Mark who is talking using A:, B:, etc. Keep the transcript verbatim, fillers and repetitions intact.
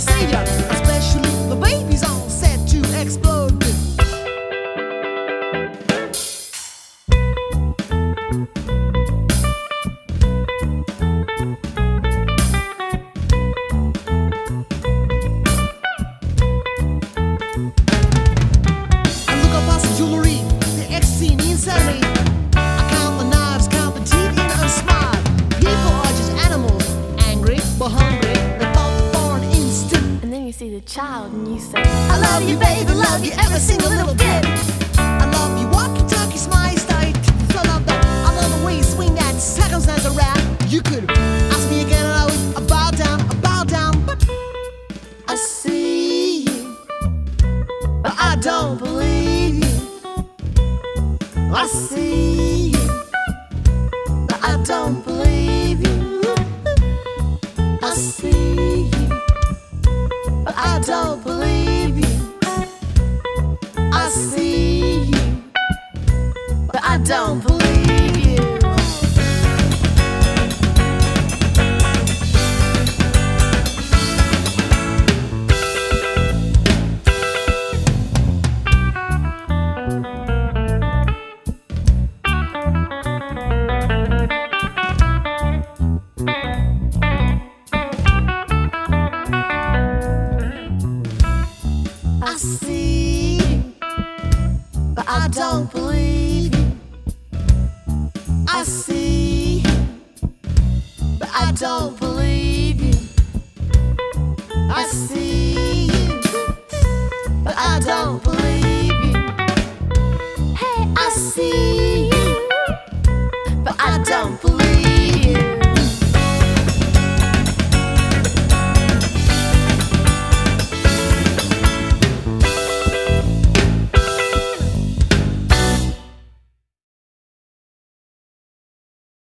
A: savior, especially the baby's all set to explode. And look up us jewelry, the ecstasy and insanity. I count the knives, count the teeth, and I smile. People are just animals, angry but hungry. They fall for an instant.
B: And then you see the child and you say,
A: I love you, baby, love you every single little bit. I love you, walkie-talkie, smile tight. I love the, I love the way you swing that circumstance around. You could ask me again and I would bow down, I bow down, but I see you, but I don't believe you. I see you, but I don't believe you. I see you, but I don't believe you. I see you, but I don't believe you. I see you, but I don't believe you. I see you, but I don't